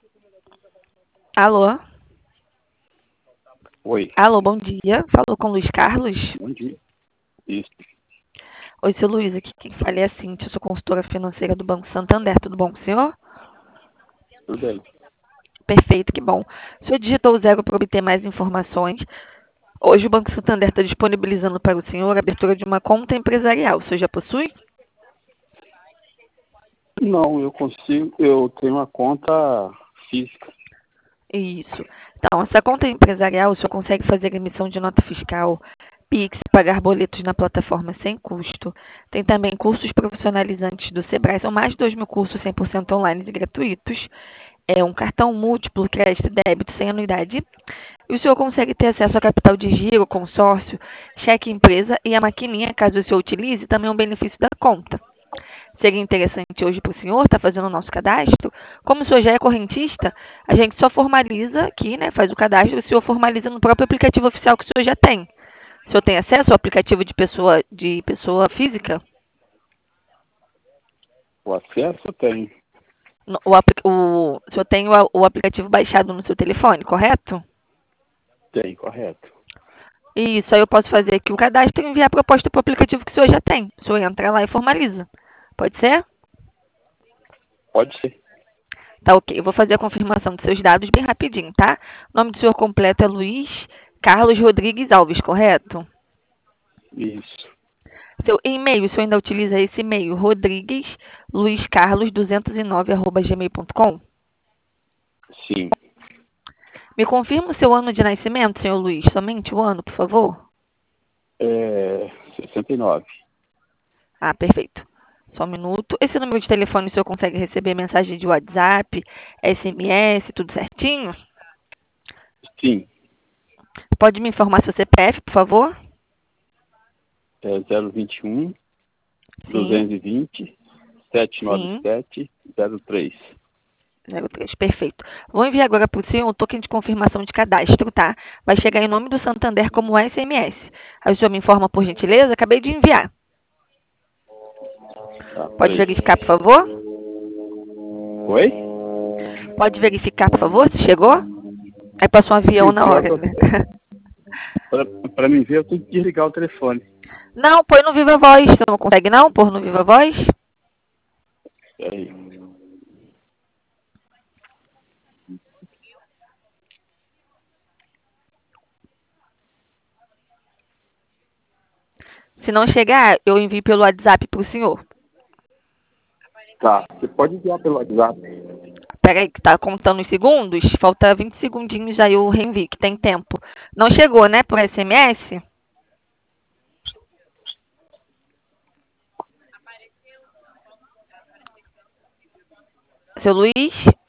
Alô? Oi, Alô, bom dia. Falou com o Luiz Carlos? bom dia. Isso, Oi, seu Luiz, aqui quem fala é a Cintia, eu sou consultora financeira do Banco Santander. Tudo bom com o senhor? tudo bem. Perfeito, que bom. O senhor digitou o zero para obter mais informações. Hoje o Banco Santander está disponibilizando para o senhor a abertura de uma conta empresarial. O senhor já possui? Não, eu tenho uma conta física. Isso. Então, essa conta empresarial, o senhor consegue fazer emissão de nota fiscal, Pix, pagar boletos na plataforma sem custo. Tem também cursos profissionalizantes do Sebrae, são mais de 2.000 cursos 100% online e gratuitos. É um cartão múltiplo, crédito e débito sem anuidade. E o senhor consegue ter acesso a capital de giro, consórcio, cheque empresa e a maquininha, caso o senhor utilize, também é um benefício da conta. Seria interessante hoje para o senhor estar fazendo o nosso cadastro. Como o senhor já é correntista, a gente só formaliza aqui, né? Faz o cadastro, o senhor formaliza no próprio aplicativo oficial que o senhor já tem. O senhor tem acesso ao aplicativo de pessoa física? O acesso eu tenho. O senhor tem o aplicativo baixado no seu telefone, correto? Tem, correto. Isso, aí eu posso fazer aqui o cadastro e enviar a proposta para o aplicativo que o senhor já tem. O senhor entra lá e formaliza. Pode ser? Pode ser. Tá ok. Eu vou fazer a confirmação dos seus dados bem rapidinho, tá? O nome do senhor completo é Luiz Carlos Rodrigues Alves, correto? Isso. Seu e-mail, o senhor ainda utiliza esse e-mail, rodrigues luizcarlos209@gmail.com? Sim. Me confirma o seu ano de nascimento, senhor Luiz, somente o ano, por favor? 69. Ah, perfeito. Só um minuto. Esse número de telefone o senhor consegue receber mensagem de WhatsApp, SMS, tudo certinho? Sim. Pode me informar seu CPF, por favor? É 021 Sim, 220 sim. 797 03. 03, perfeito. Vou enviar agora para o senhor um token de confirmação de cadastro, tá? Vai chegar em nome do Santander como SMS. Aí o senhor me informa, por gentileza? Acabei de enviar. Tá, Pode peraí. verificar, por favor? Oi? Pode verificar, por favor, se chegou? Aí passou um avião Sim, na pior hora, que né? pra me ver, eu tenho que desligar o telefone. Não, põe no Viva Voz. Você não consegue não pôr no Viva Voz? Peraí. Se não chegar, eu envio pelo WhatsApp para o senhor. Tá, você pode enviar pelo WhatsApp. Peraí, que tá contando os segundos. Falta 20 segundinhos, aí eu reenvio, que tem tempo. Não chegou, né, por SMS? Seu Luiz?